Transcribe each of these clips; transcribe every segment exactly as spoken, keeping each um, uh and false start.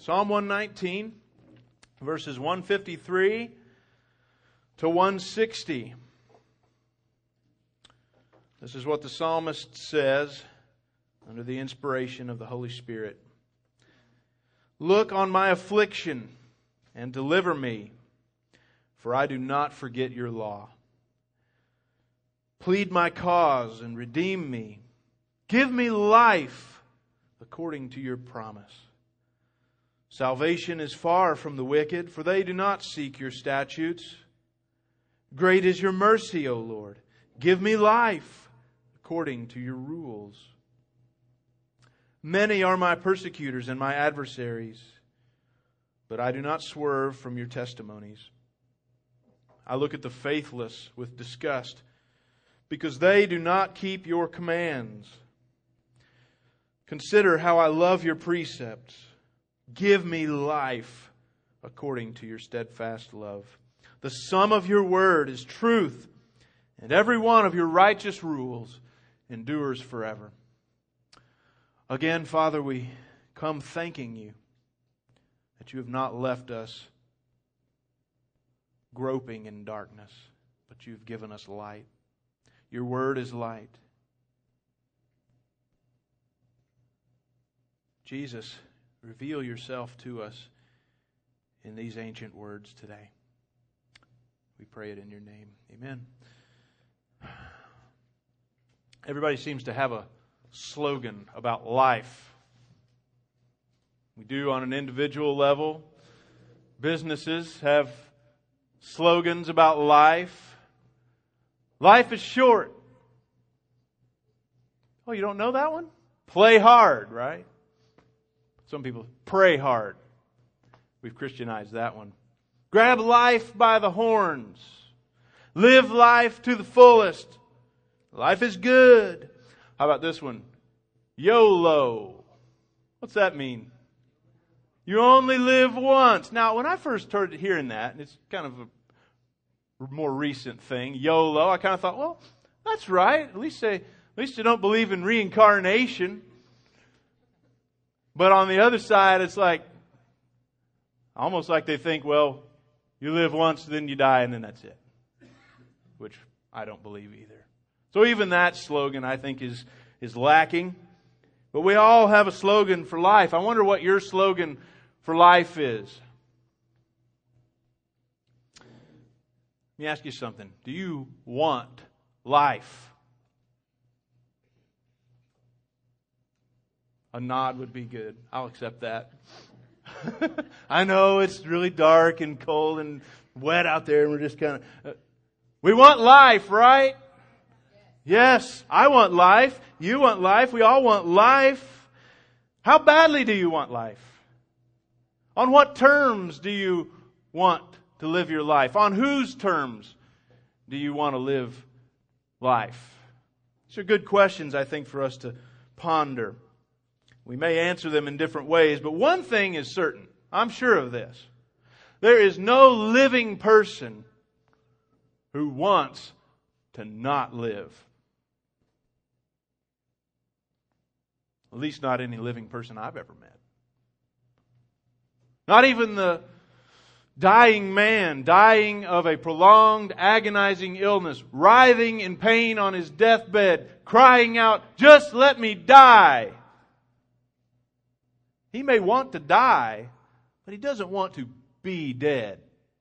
Psalm one nineteen, verses one fifty-three to one sixty. This is what the psalmist says under the inspiration of the Holy Spirit. Look on my affliction and deliver me, for I do not forget your law. Plead my cause and redeem me. Give me life according to your promise. Salvation is far from the wicked, for they do not seek your statutes. Great is your mercy, O Lord. Give me life according to your rules. Many are my persecutors and my adversaries, but I do not swerve from your testimonies. I look at the faithless with disgust, because they do not keep your commands. Consider how I love your precepts. Give me life according to your steadfast love. The sum of your word is truth, and every one of your righteous rules endures forever. Again, Father, we come thanking you that you have not left us groping in darkness, but you've given us light. Your word is light. Jesus, reveal yourself to us in these ancient words today. We pray it in your name. Amen. Everybody seems to have a slogan about life. We do on an individual level. Businesses have slogans about life. Life is short. Oh, you don't know that one? Play hard, right? Some people pray hard. We've Christianized that one. Grab life by the horns. Live life to the fullest. Life is good. How about this one? YOLO. What's that mean? You only live once. Now, when I first started hearing that, and it's kind of a more recent thing, YOLO, I kind of thought, well, that's right. At least they, at least they don't believe in reincarnation. But on the other side, it's like, almost like they think, well, you live once, then you die, and then that's it. Which I don't believe either. So even that slogan, I think, is, is lacking. But we all have a slogan for life. I wonder what your slogan for life is. Let me ask you something. Do you want life? A nod would be good. I'll accept that. I know it's really dark and cold and wet out there, and we're just kind of... Uh, we want life, right? Yes, I want life. You want life. We all want life. How badly do you want life? On what terms do you want to live your life? On whose terms do you want to live life? These are good questions, I think, for us to ponder. We may answer them in different ways, but one thing is certain. I'm sure of this. There is no living person who wants to not live. At least not any living person I've ever met. Not even the dying man, dying of a prolonged, agonizing illness, writhing in pain on his deathbed, crying out, "Just let me die." He may want to die, but he doesn't want to be dead.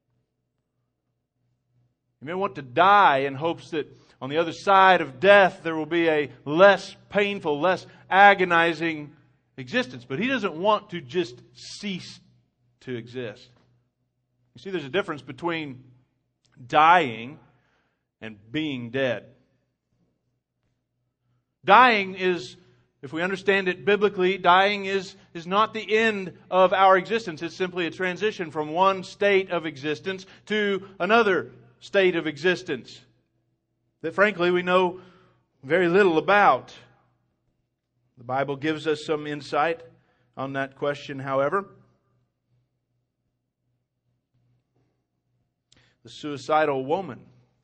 He may want to die in hopes that on the other side of death there will be a less painful, less agonizing existence. But he doesn't want to just cease to exist. You see, there's a difference between dying and being dead. Dying is, if we understand it biblically, dying is, is not the end of our existence. It's simply a transition from one state of existence to another state of existence that, frankly, we know very little about. The Bible gives us some insight on that question, however. The suicidal woman,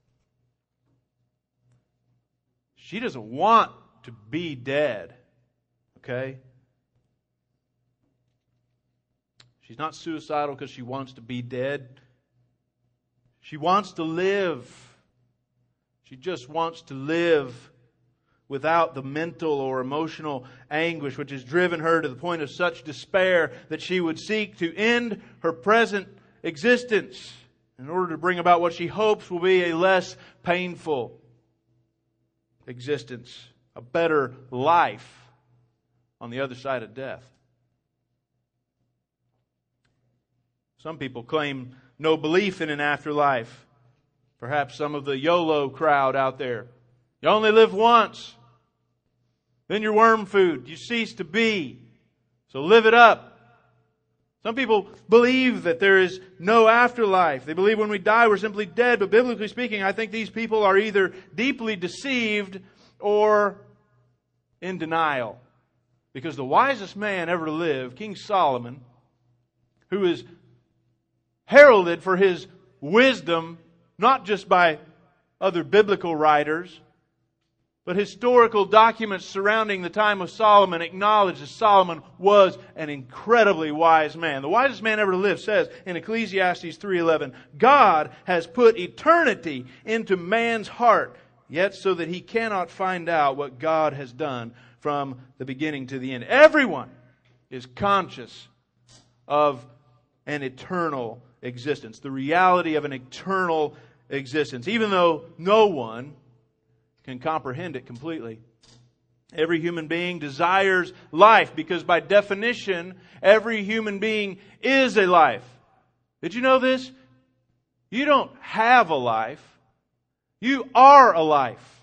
she doesn't want to be dead. Okay? She's not suicidal because she wants to be dead. She wants to live. She just wants to live without the mental or emotional anguish which has driven her to the point of such despair that she would seek to end her present existence in order to bring about what she hopes will be a less painful existence, a better life on the other side of death. Some people claim no belief in an afterlife. Perhaps some of the YOLO crowd out there. You only live once. Then you're worm food. You cease to be. So live it up. Some people believe that there is no afterlife. They believe when we die we're simply dead. But biblically speaking, I think these people are either deeply deceived or in denial. Because the wisest man ever to live, King Solomon, who is heralded for his wisdom, not just by other biblical writers, but historical documents surrounding the time of Solomon acknowledge that Solomon was an incredibly wise man. The wisest man ever to live says in Ecclesiastes three eleven, God has put eternity into man's heart, yet so that he cannot find out what God has done from the beginning to the end. Everyone is conscious of an eternal existence, the reality of an eternal existence, even though no one can comprehend it completely. Every human being desires life because by definition, every human being is a life. Did you know this? You don't have a life. You are a life.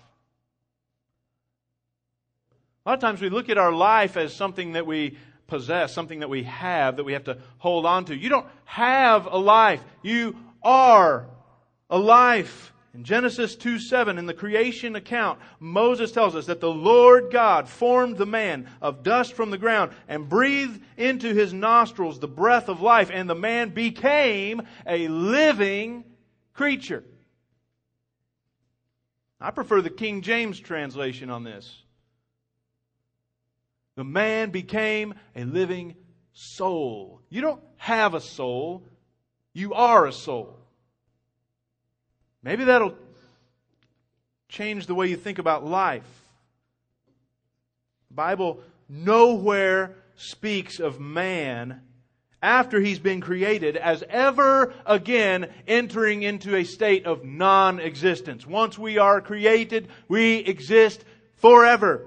A lot of times we look at our life as something that we possess, something that we have, that we have to hold on to. You don't have a life. You are a life. In Genesis two seven, in the creation account, Moses tells us that the Lord God formed the man of dust from the ground and breathed into his nostrils the breath of life, and the man became a living creature. I prefer the King James translation on this. The man became a living soul. You don't have a soul. You are a soul. Maybe that'll change the way you think about life. The Bible nowhere speaks of man after he's been created as ever again entering into a state of non-existence. Once we are created, we exist forever.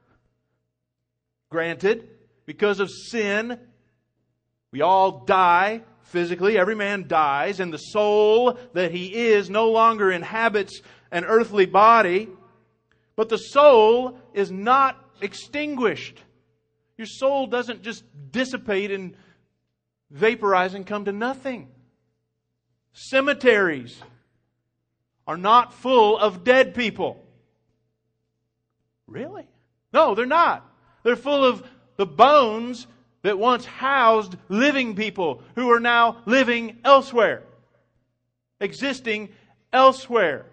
Granted, because of sin, we all die physically. Every man dies, and the soul that he is no longer inhabits an earthly body. But the soul is not extinguished. Your soul doesn't just dissipate and vaporize and come to nothing. Cemeteries are not full of dead people. Really? No, they're not. They're full of the bones that once housed living people who are now living elsewhere, existing elsewhere.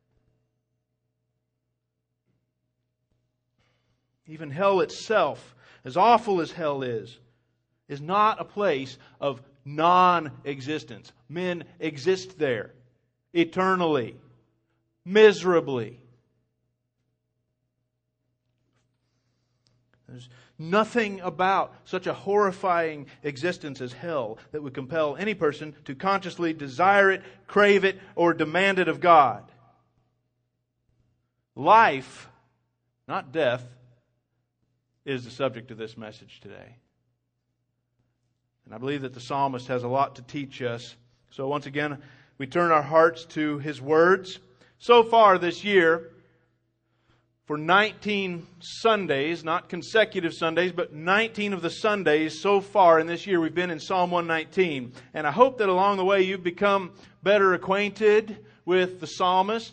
Even hell itself, as awful as hell is, is not a place of non-existence. Men exist there eternally, miserably. There's nothing about such a horrifying existence as hell that would compel any person to consciously desire it, crave it, or demand it of God. Life, not death, is the subject of this message today. And I believe that the psalmist has a lot to teach us. So once again, we turn our hearts to his words. So far this year, for nineteen Sundays, not consecutive Sundays, but nineteen of the Sundays so far in this year, we've been in Psalm one nineteen. And I hope that along the way you've become better acquainted with the psalmist.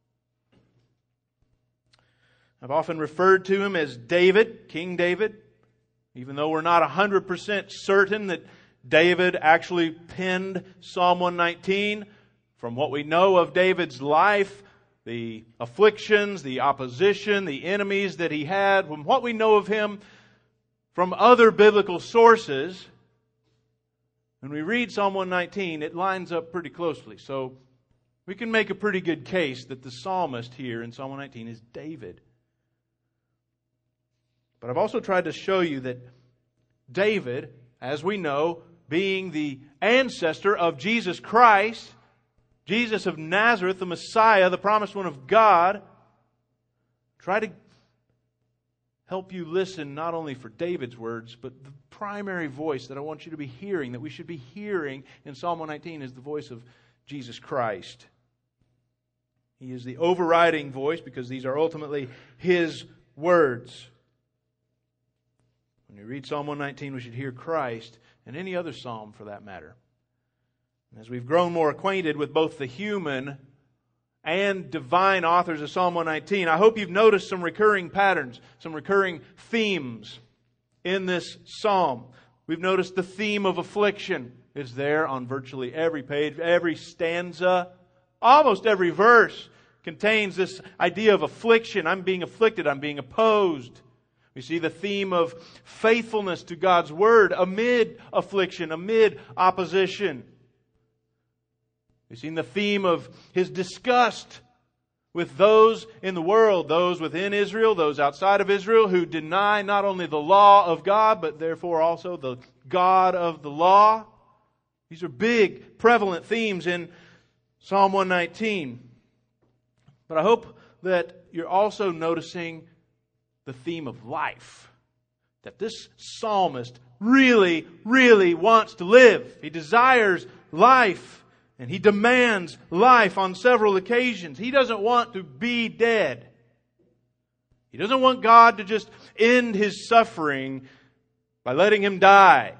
I've often referred to him as David, King David, even though we're not one hundred percent certain that David actually penned Psalm one nineteen. From what we know of David's life, the afflictions, the opposition, the enemies that he had, from what we know of him from other biblical sources, when we read Psalm one nineteen, it lines up pretty closely. So we can make a pretty good case that the psalmist here in Psalm one nineteen is David. But I've also tried to show you that David, as we know, being the ancestor of Jesus Christ, Jesus of Nazareth, the Messiah, the promised one of God, try to help you listen not only for David's words, but the primary voice that I want you to be hearing, that we should be hearing in Psalm one nineteen is the voice of Jesus Christ. He is the overriding voice because these are ultimately His words. When we read Psalm one nineteen, we should hear Christ and any other psalm for that matter. As we've grown more acquainted with both the human and divine authors of Psalm one nineteen, I hope you've noticed some recurring patterns, some recurring themes in this psalm. We've noticed the theme of affliction is there on virtually every page, every stanza, almost every verse contains this idea of affliction. I'm being afflicted, I'm being opposed. We see the theme of faithfulness to God's Word amid affliction, amid opposition. We've seen the theme of His disgust with those in the world, those within Israel, those outside of Israel, who deny not only the law of God, but therefore also the God of the law. These are big, prevalent themes in Psalm one nineteen. But I hope that you're also noticing the theme of life. That this psalmist really, really wants to live. He desires life. And he demands life on several occasions. He doesn't want to be dead. He doesn't want God to just end His suffering by letting him die.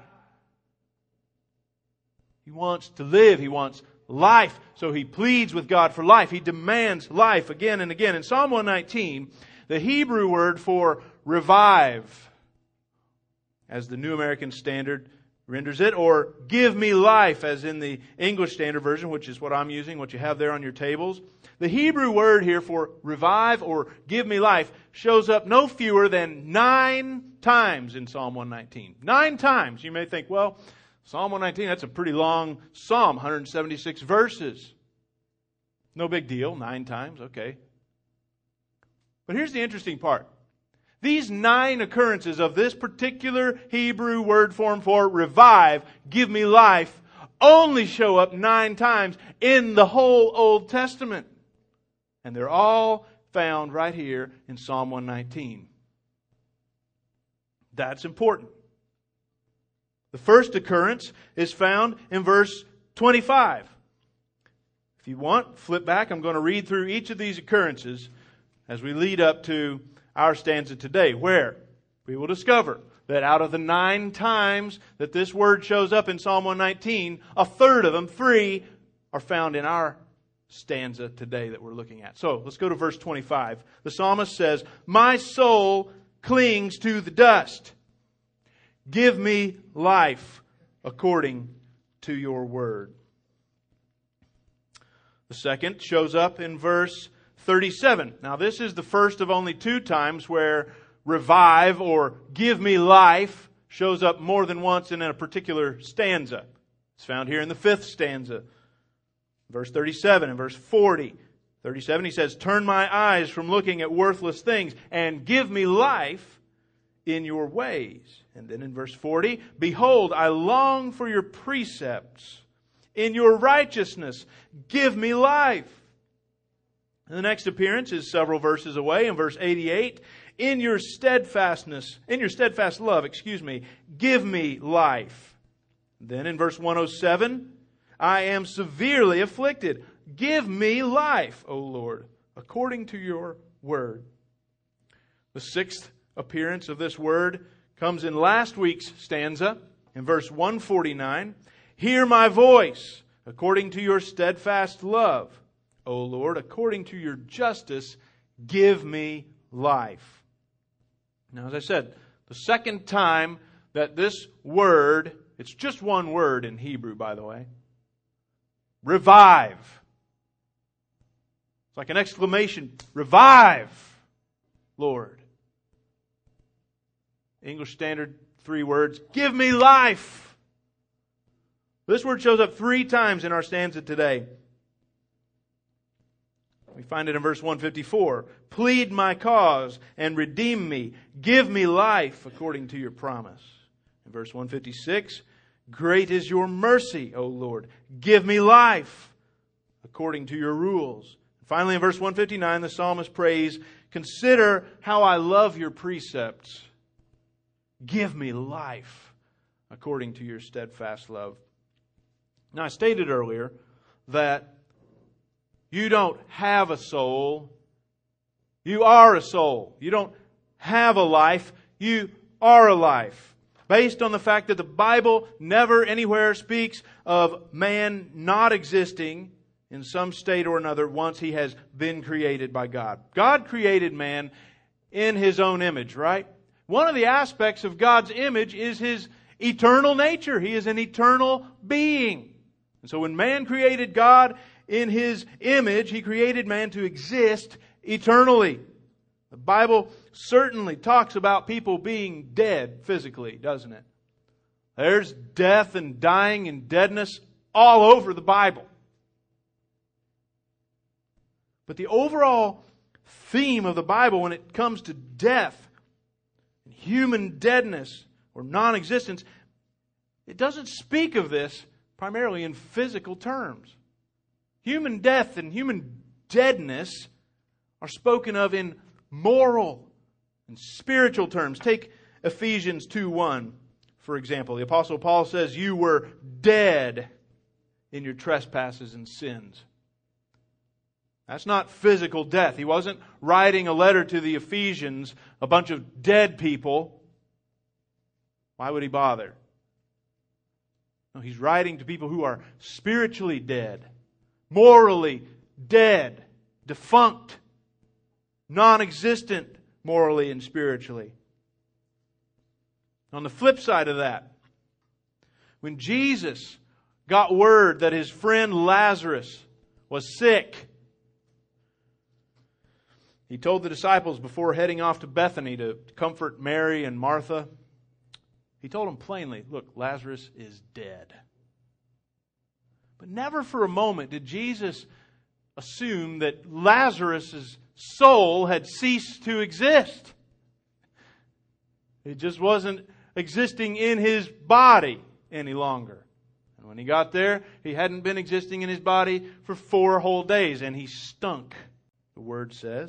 He wants to live. He wants life. So he pleads with God for life. He demands life again and again. In Psalm one nineteen, the Hebrew word for revive, as the New American Standard renders it, or give me life, as in the English Standard Version, which is what I'm using, what you have there on your tables. The Hebrew word here for revive or give me life shows up no fewer than nine times in Psalm one nineteen. Nine times. You may think, well, Psalm one nineteen, that's a pretty long psalm, one hundred seventy-six verses. No big deal, nine times, okay. But here's the interesting part. These nine occurrences of this particular Hebrew word form for revive, give me life, only show up nine times in the whole Old Testament. And they're all found right here in Psalm one nineteen. That's important. The first occurrence is found in verse twenty-five. If you want, flip back. I'm going to read through each of these occurrences as we lead up to our stanza today, where we will discover that out of the nine times that this word shows up in Psalm one nineteen, a third of them, three, are found in our stanza today that we're looking at. So let's go to verse twenty-five. The psalmist says, "My soul clings to the dust. Give me life according to your word." The second shows up in verse thirty-seven. Now this is the first of only two times where revive or give me life shows up more than once in a particular stanza. It's found here in the fifth stanza. Verse thirty-seven and verse forty. thirty-seven, he says, "Turn my eyes from looking at worthless things and give me life in your ways." And then in verse forty, "Behold, I long for your precepts. In your righteousness, give me life." And the next appearance is several verses away in verse eighty-eight. In your steadfastness, in your steadfast love, excuse me, give me life. Then in verse one oh seven, I am severely afflicted. Give me life, O Lord, according to your word. The sixth appearance of this word comes in last week's stanza in verse one forty-nine. Hear my voice according to your steadfast love. O Lord, according to your justice, give me life. Now, as I said, the second time that this word, it's just one word in Hebrew, by the way, revive. It's like an exclamation, revive, Lord. English Standard, three words, give me life. This word shows up three times in our stanza today. We find it in verse one fifty-four. Plead my cause and redeem me. Give me life according to your promise. In verse one fifty-six, great is your mercy, O Lord. Give me life according to your rules. Finally, in verse one fifty-nine, the psalmist prays, consider how I love your precepts. Give me life according to your steadfast love. Now, I stated earlier that you don't have a soul. You are a soul. You don't have a life. You are a life. Based on the fact that the Bible never anywhere speaks of man not existing in some state or another once he has been created by God. God created man in His own image, right? One of the aspects of God's image is His eternal nature. He is an eternal being. And so when man created God in His image, He created man to exist eternally. The Bible certainly talks about people being dead physically, doesn't it? There's death and dying and deadness all over the Bible. But the overall theme of the Bible when it comes to death, human deadness, or non-existence, it doesn't speak of this primarily in physical terms. Human death and human deadness are spoken of in moral and spiritual terms. Take Ephesians two one, for example. The Apostle Paul says, you were dead in your trespasses and sins. That's not physical death. He wasn't writing a letter to the Ephesians, a bunch of dead people. Why would he bother? No, he's writing to people who are spiritually dead, morally dead, defunct, non-existent morally and spiritually. On the flip side of that, when Jesus got word that his friend Lazarus was sick, He told the disciples before heading off to Bethany to comfort Mary and Martha, He told them plainly, look, Lazarus is dead. But never for a moment did Jesus assume that Lazarus' soul had ceased to exist. It just wasn't existing in his body any longer. And when he got there, he hadn't been existing in his body for four whole days, and he stunk, the Word says.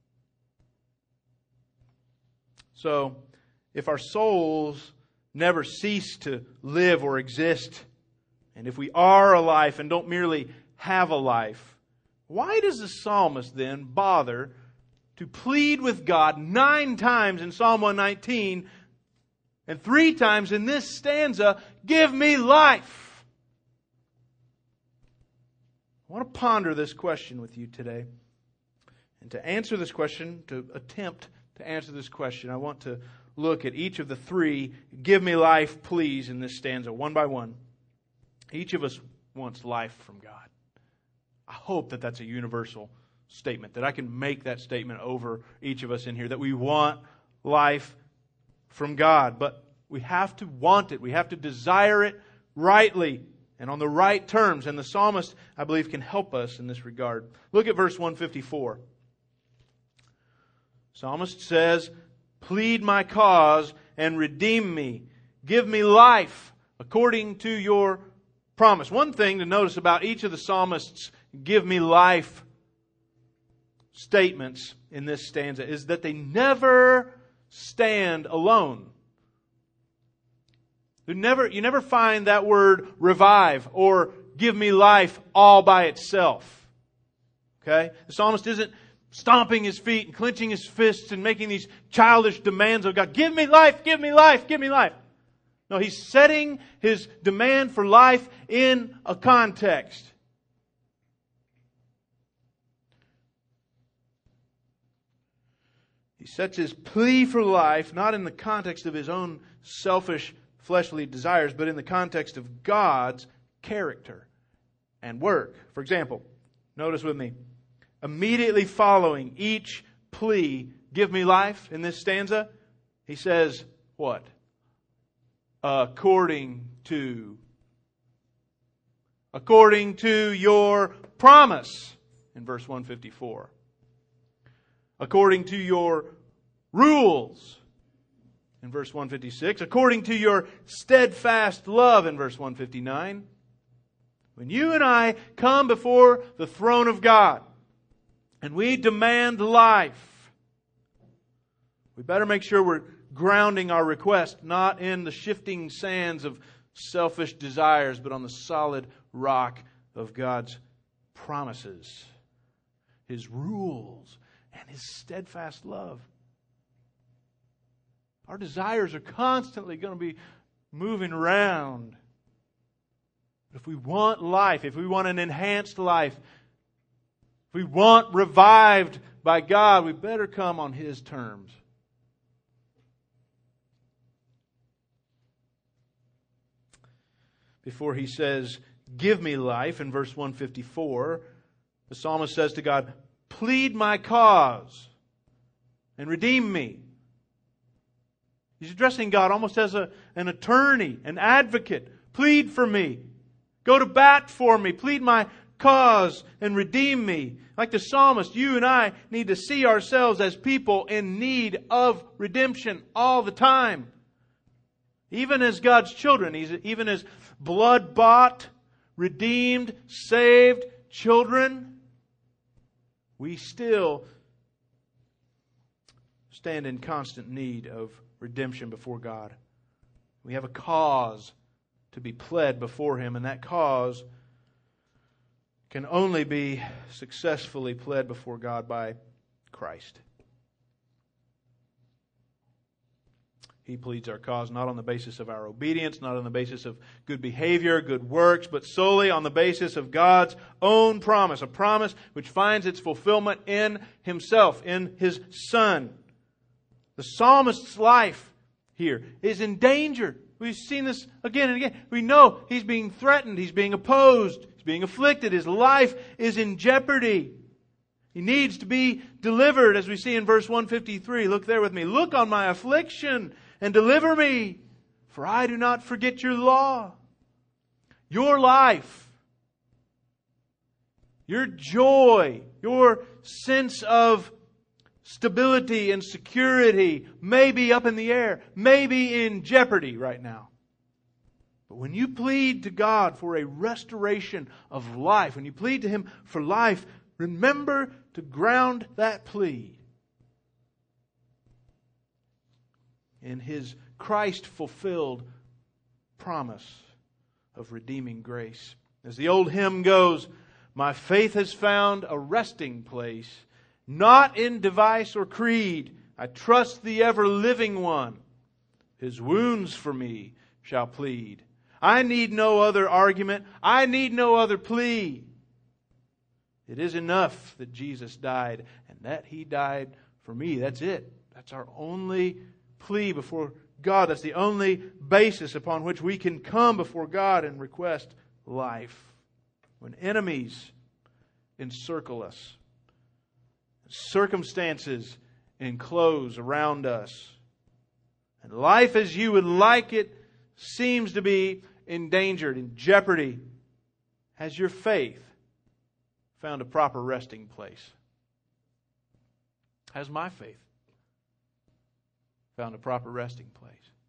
So, if our souls never cease to live or exist, and if we are alive and don't merely have a life, why does the psalmist then bother to plead with God nine times in Psalm one nineteen and three times in this stanza, give me life? I want to ponder this question with you today. And to answer this question, to attempt to answer this question, I want to look at each of the three give me life please in this stanza one by one. Each of us wants life from God. I hope that that's a universal statement, that I can make that statement over each of us in here, that we want life from God. But we have to want it. We have to desire it rightly and on the right terms. And the psalmist, I believe, can help us in this regard. Look at verse one fifty-four. Psalmist says, plead my cause and redeem me. Give me life according to your promise. One thing to notice about each of the psalmist's give me life statements in this stanza is that they never stand alone. You never, you never find that word revive or give me life all by itself. Okay? The psalmist isn't stomping his feet and clenching his fists and making these childish demands of God. Give me life, give me life, give me life. No, he's setting his demand for life in a context. He sets his plea for life not in the context of his own selfish fleshly desires, but in the context of God's character and work. For example, notice with me, immediately following each plea, give me life, in this stanza, he says, what? According to according to your promise, in verse one fifty-four. According to your rules, in verse one fifty-six. According to your steadfast love, in verse one fifty-nine. When you and I come before the throne of God and we demand life, we better make sure we're grounding our request not in the shifting sands of selfish desires, but on the solid rock of God's promises, His rules, and His steadfast love. Our desires are constantly going to be moving around. But if we want life, if we want an enhanced life, if we want revived by God, we better come on His terms. Before he says, give me life, in verse one fifty-four, the psalmist says to God, plead my cause and redeem me. He's addressing God almost as a, an attorney, an advocate. Plead for me. Go to bat for me. Plead my cause and redeem me. Like the psalmist, you and I need to see ourselves as people in need of redemption all the time. Even as God's children, even as blood-bought, redeemed, saved children, we still stand in constant need of redemption before God. We have a cause to be pled before Him, and that cause can only be successfully pled before God by Christ. He pleads our cause not on the basis of our obedience, not on the basis of good behavior, good works, but solely on the basis of God's own promise. A promise which finds its fulfillment in Himself, in His Son. The psalmist's life here is in danger. We've seen this again and again. We know he's being threatened. He's being opposed. He's being afflicted. His life is in jeopardy. He needs to be delivered, as we see in verse one fifty-three. Look there with me. Look on my affliction and deliver me, for I do not forget your law. Your life, your joy, your sense of stability and security may be up in the air, may be in jeopardy right now. But when you plead to God for a restoration of life, when you plead to Him for life, remember to ground that plea in His Christ-fulfilled promise of redeeming grace. As the old hymn goes, my faith has found a resting place, not in device or creed. I trust the ever-living One. His wounds for me shall plead. I need no other argument. I need no other plea. It is enough that Jesus died and that He died for me. That's it. That's our only plea before God. That's the only basis upon which we can come before God and request life. When enemies encircle us, circumstances enclose around us, and life as you would like it seems to be endangered, in jeopardy, has your faith found a proper resting place? Has my faith found a proper resting place?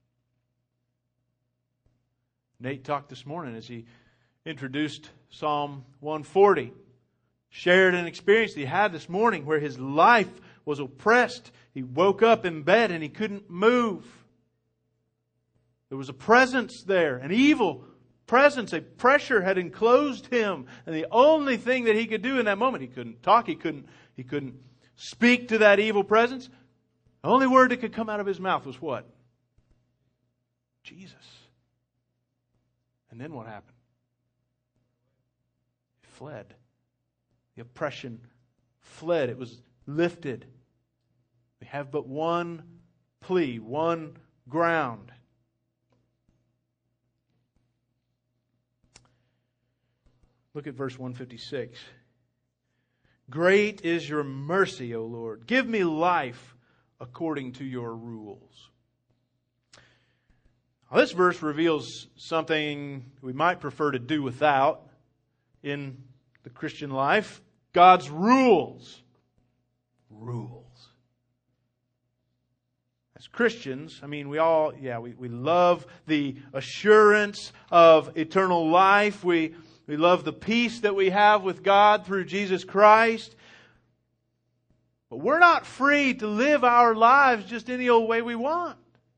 Nate talked this morning as he introduced Psalm one forty. Shared an experience that he had this morning where his life was oppressed. He woke up in bed and he couldn't move. There was a presence there, an evil presence, a pressure had enclosed him. And the only thing that he could do in that moment, he couldn't talk, he couldn't, he couldn't speak to that evil presence. The only word that could come out of his mouth was what? Jesus. And then what happened? It fled. The oppression fled. It was lifted. We have but one plea, one ground. Look at verse one fifty-six. Great is your mercy, O Lord. Give me life according to your rules. Now, this verse reveals something we might prefer to do without. in the Christian life. God's rules. Rules. As Christians, I mean, we all, yeah, we, we love the assurance of eternal life. We, we love the peace that we have with God through Jesus Christ. But we're not free to live our lives just any old way we want.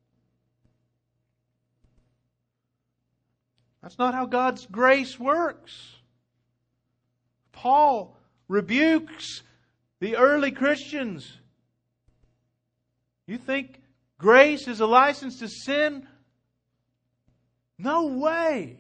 That's not how God's grace works. Paul rebukes the early Christians. You think grace is a license to sin? No way.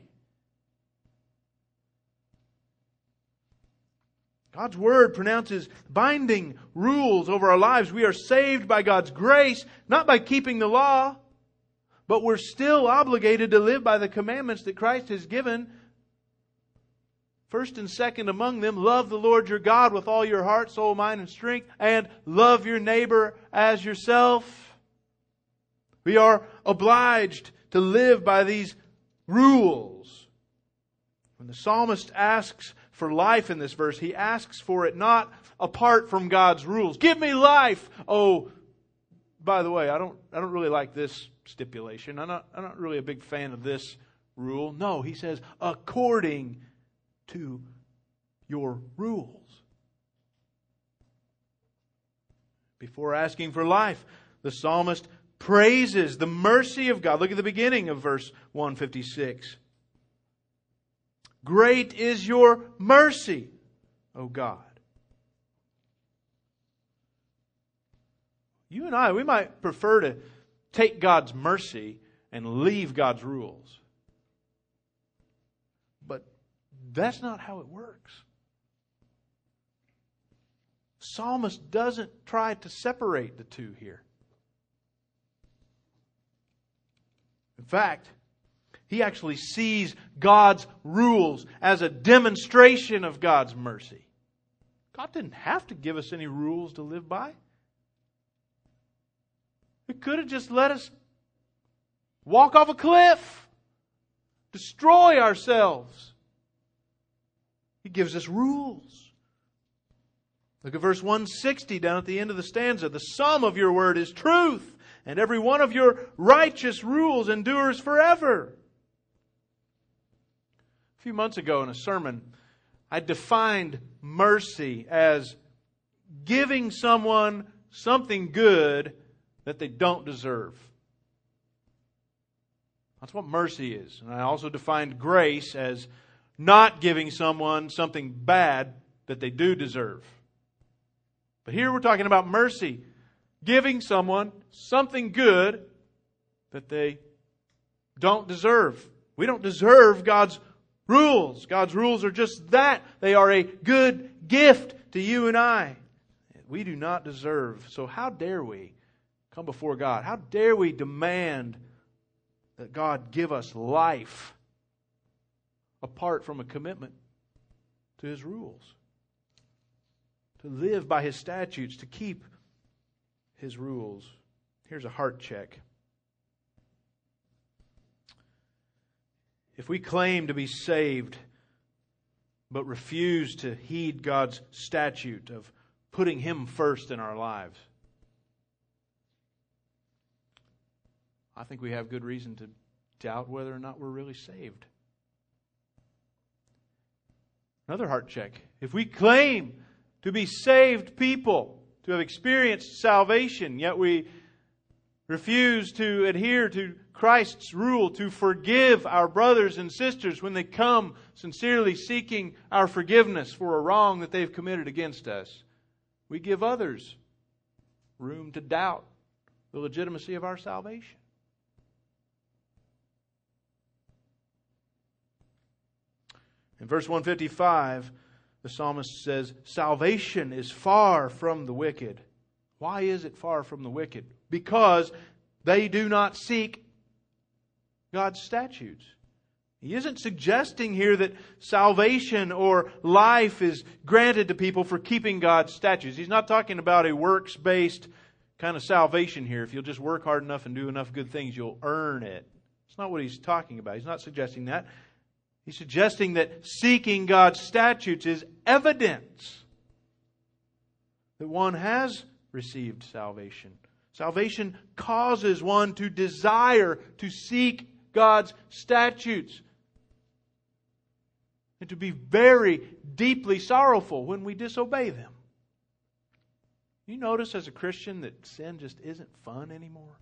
God's Word pronounces binding rules over our lives. We are saved by God's grace, not by keeping the law, but we're still obligated to live by the commandments that Christ has given. First and second among them, love the Lord your God with all your heart, soul, mind, and strength, and love your neighbor as yourself. We are obliged to live by these rules. When the psalmist asks for life in this verse, he asks for it not apart from God's rules. Give me life! Oh, by the way, I don't I don't really like this stipulation. I'm not, I'm not really a big fan of this rule. No, he says, according to your rules. Before asking for life, the psalmist praises the mercy of God. Look at the beginning of verse one fifty-six. Great is your mercy, O God. You and I, we might prefer to take God's mercy and leave God's rules. But that's not how it works. Psalmist doesn't try to separate the two here. In fact, he actually sees God's rules as a demonstration of God's mercy. God didn't have to give us any rules to live by. He could have just let us walk off a cliff, destroy ourselves. He gives us rules. Look at verse one sixty down at the end of the stanza. The sum of your word is truth, and every one of your righteous rules endures forever. A few months ago in a sermon, I defined mercy as giving someone something good that they don't deserve. That's what mercy is. And I also defined grace as not giving someone something bad that they do deserve. But here we're talking about mercy. Giving someone something good that they don't deserve. We don't deserve God's rules. God's rules are just that. They are a good gift to you and I. We do not deserve. So how dare we come before God? How dare we demand that God give us life apart from a commitment to His rules? To live by His statutes, to keep His rules. Here's a heart check. If we claim to be saved, but refuse to heed God's statute of putting Him first in our lives, I think we have good reason to doubt whether or not we're really saved. Another heart check. If we claim to be saved people, to have experienced salvation, yet we refuse to adhere to Christ's rule to forgive our brothers and sisters when they come sincerely seeking our forgiveness for a wrong that they've committed against us, we give others room to doubt the legitimacy of our salvation. In verse one fifty-five, the psalmist says, salvation is far from the wicked. Why is it far from the wicked? Because they do not seek God's statutes. He isn't suggesting here that salvation or life is granted to people for keeping God's statutes. He's not talking about a works-based kind of salvation here. If you'll just work hard enough and do enough good things, you'll earn it. It's not what he's talking about. He's not suggesting that. He's suggesting that seeking God's statutes is evidence that one has received salvation. Salvation causes one to desire to seek God's statutes and to be very deeply sorrowful when we disobey them. You notice as a Christian that sin just isn't fun anymore?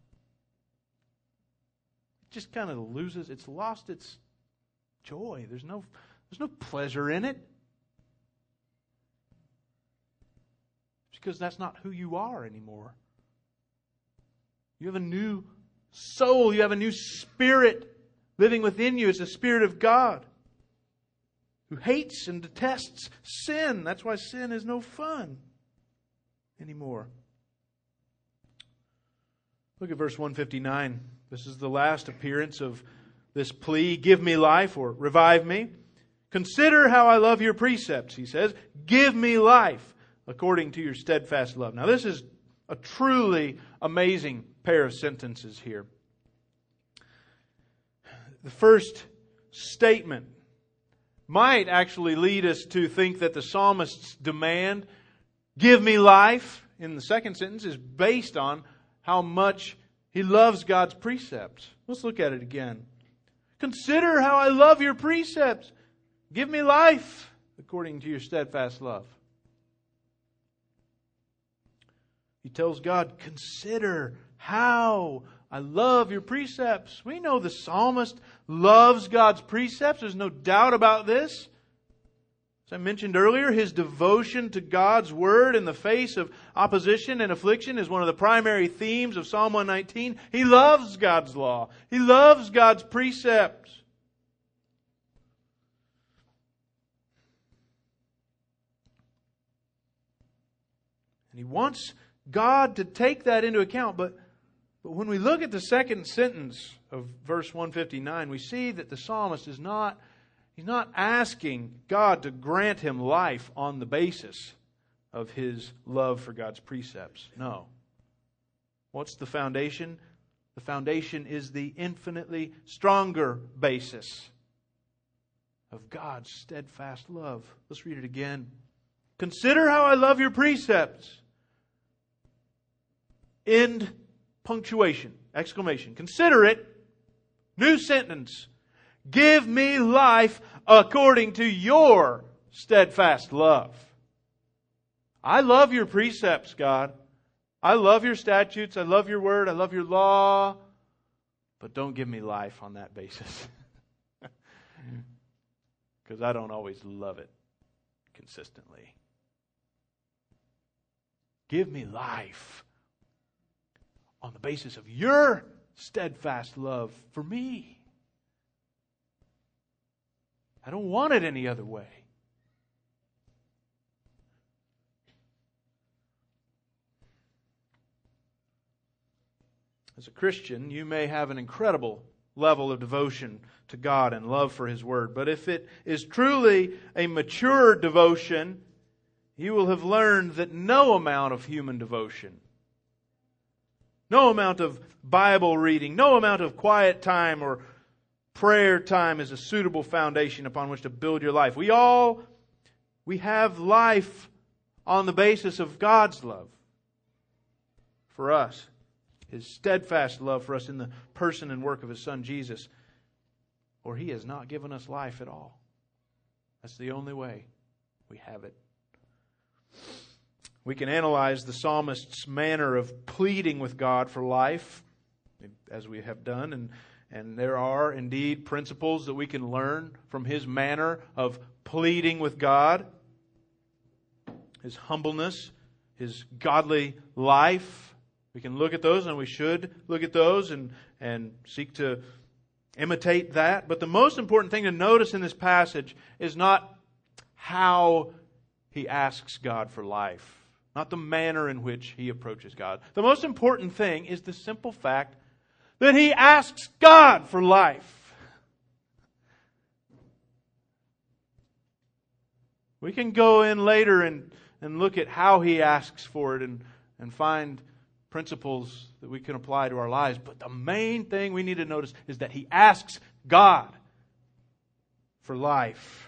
It just kind of loses, it's lost its joy. There's no, there's no pleasure in it. It's because that's not who you are anymore. You have a new soul. You have a new spirit living within you. It's the Spirit of God who hates and detests sin. That's why sin is no fun anymore. Look at verse one fifty-nine. This is the last appearance of this plea, give me life or revive me. Consider how I love your precepts, he says. Give me life according to your steadfast love. Now this is a truly amazing pair of sentences here. The first statement might actually lead us to think that the psalmist's demand, give me life, in the second sentence is based on how much he loves God's precepts. Let's look at it again. Consider how I love your precepts. Give me life according to your steadfast love. He tells God, consider how I love your precepts. We know the psalmist loves God's precepts. There's no doubt about this. As I mentioned earlier, his devotion to God's Word in the face of opposition and affliction is one of the primary themes of Psalm one nineteen. He loves God's law. He loves God's precepts. And he wants God to take that into account. But, but when we look at the second sentence of verse one fifty-nine, we see that the psalmist is not He's not asking God to grant him life on the basis of his love for God's precepts. No. What's the foundation? The foundation is the infinitely stronger basis of God's steadfast love. Let's read it again. Consider how I love your precepts. End punctuation. Exclamation. Consider it. New sentence. Give me life according to your steadfast love. I love your precepts, God. I love your statutes. I love your word. I love your law. But don't give me life on that basis. Because I don't always love it consistently. Give me life on the basis of your steadfast love for me. I don't want it any other way. As a Christian, you may have an incredible level of devotion to God and love for His Word. But if it is truly a mature devotion, you will have learned that no amount of human devotion, no amount of Bible reading, no amount of quiet time or prayer time is a suitable foundation upon which to build your life. We all, we have life on the basis of God's love for us. His steadfast love for us in the person and work of His Son Jesus. Or He has not given us life at all. That's the only way we have it. We can analyze the psalmist's manner of pleading with God for life, as we have done, and And there are indeed principles that we can learn from his manner of pleading with God. His humbleness, his godly life. We can look at those, and we should look at those and, and seek to imitate that. But the most important thing to notice in this passage is not how he asks God for life. Not the manner in which he approaches God. The most important thing is the simple fact that he asks God for life. We can go in later and, and look at how he asks for it and, and find principles that we can apply to our lives. But the main thing we need to notice is that he asks God for life.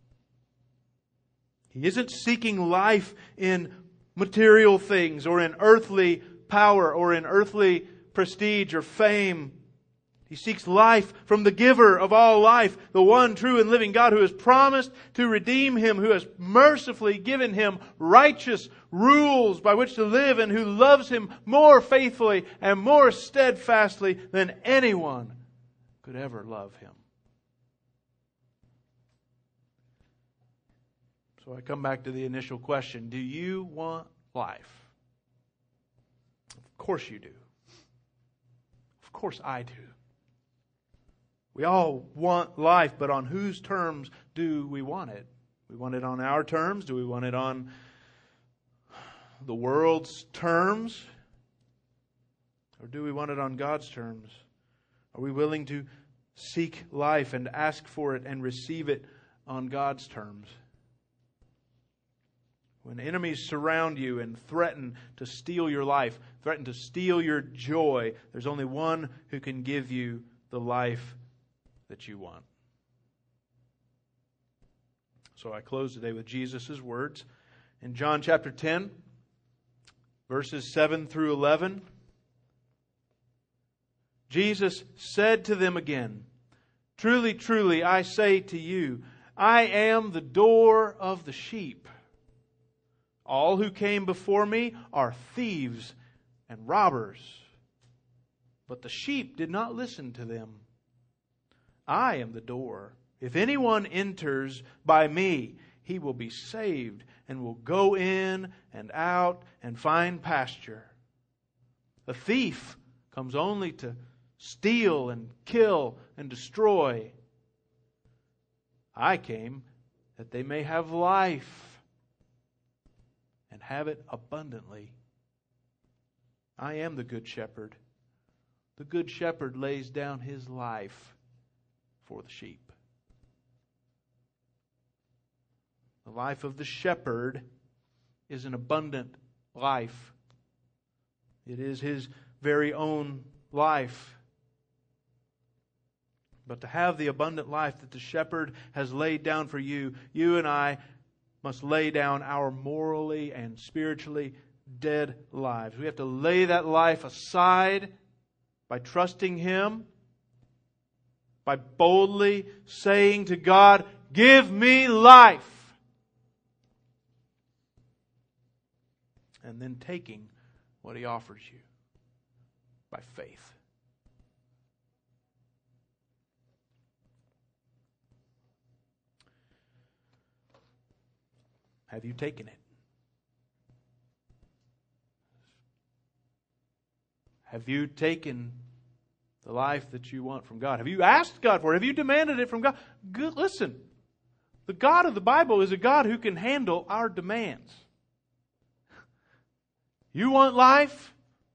He isn't seeking life in material things or in earthly power or in earthly prestige or fame. He seeks life from the giver of all life, the one true and living God who has promised to redeem him, who has mercifully given him righteous rules by which to live, and who loves him more faithfully and more steadfastly than anyone could ever love him. So I come back to the initial question. Do you want life? Of course you do. Of course I do. We all want life, but on whose terms do we want it? We want it on our terms? Do we want it on the world's terms? Or do we want it on God's terms? Are we willing to seek life and ask for it and receive it on God's terms? When enemies surround you and threaten to steal your life, threaten to steal your joy, there's only one who can give you the life that you want. So I close today with Jesus' words in John chapter ten, verses seven through eleven. Jesus said to them again, "Truly, truly, I say to you, I am the door of the sheep. All who came before me are thieves and robbers, but the sheep did not listen to them. I am the door. If anyone enters by me, he will be saved and will go in and out and find pasture. A thief comes only to steal and kill and destroy. I came that they may have life and have it abundantly. I am the good shepherd. The good shepherd lays down his life for the sheep." The life of the shepherd is an abundant life. It is his very own life. But to have the abundant life that the shepherd has laid down for you, you and I must lay down our morally and spiritually dead lives. We have to lay that life aside by trusting Him, by boldly saying to God, "Give me life." And then taking what He offers you by faith. Have you taken it? Have you taken the life that you want from God? Have you asked God for it? Have you demanded it from God? Good, listen, the God of the Bible is a God who can handle our demands. You want life?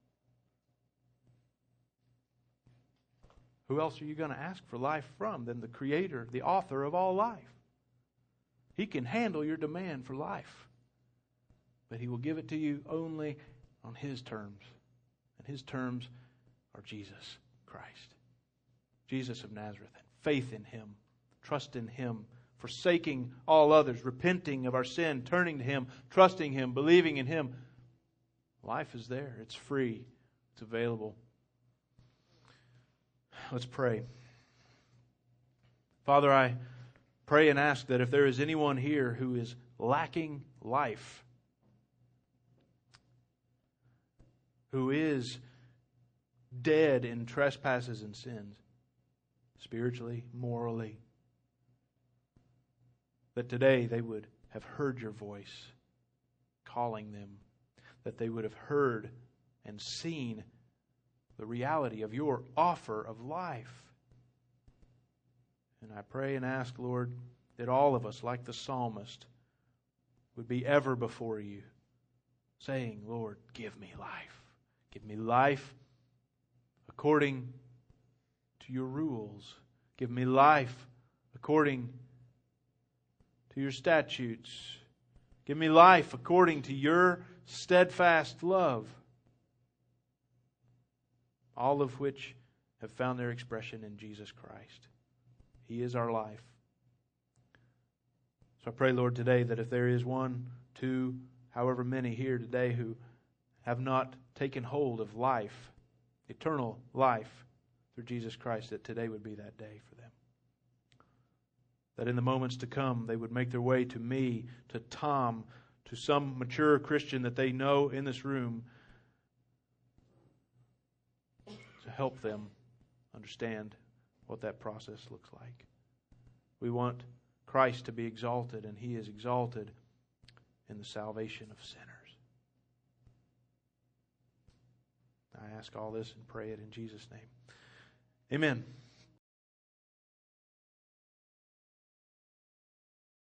Who else are you going to ask for life from than the Creator, the author of all life? He can handle your demand for life. But He will give it to you only on His terms. And His terms are Jesus Christ. Jesus of Nazareth. Faith in Him. Trust in Him. Forsaking all others. Repenting of our sin. Turning to Him. Trusting Him. Believing in Him. Life is there. It's free. It's available. Let's pray. Father, I pray and ask that if there is anyone here who is lacking life, who is dead in trespasses and sins, spiritually, morally, that today they would have heard your voice calling them, that they would have heard and seen the reality of your offer of life. And I pray and ask, Lord, that all of us, like the psalmist, would be ever before you, saying, Lord, give me life. Give me life according to your rules. Give me life according to your statutes. Give me life according to your steadfast love. All of which have found their expression in Jesus Christ. He is our life. So I pray, Lord, today that if there is one, two, however many here today who have not taken hold of life, eternal life through Jesus Christ, that today would be that day for them. That in the moments to come, they would make their way to me, to Tom, to some mature Christian that they know in this room, to help them understand what that process looks like. We want Christ to be exalted, and He is exalted in the salvation of sinners. I ask all this and pray it in Jesus' name. Amen.